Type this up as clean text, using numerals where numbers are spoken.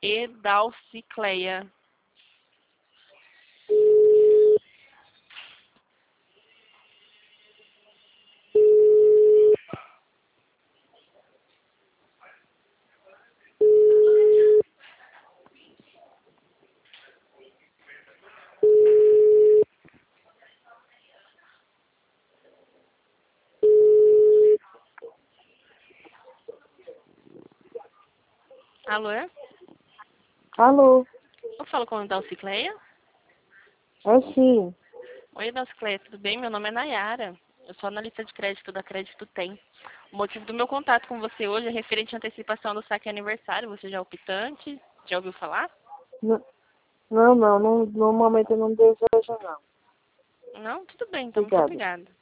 Edalcicleia. Alô? Alô? Eu falo com a Edalcicleia? É sim. Oi, Edalcicleia, tudo bem? Meu nome é Nayara. Eu sou analista de crédito da Crédito Tem. O motivo do meu contato com você hoje é referente à antecipação do saque aniversário. Você já é optante? Já ouviu falar? Não, no momento eu não desejo, não. Não? Tudo bem, então. Muito Obrigada. obrigada.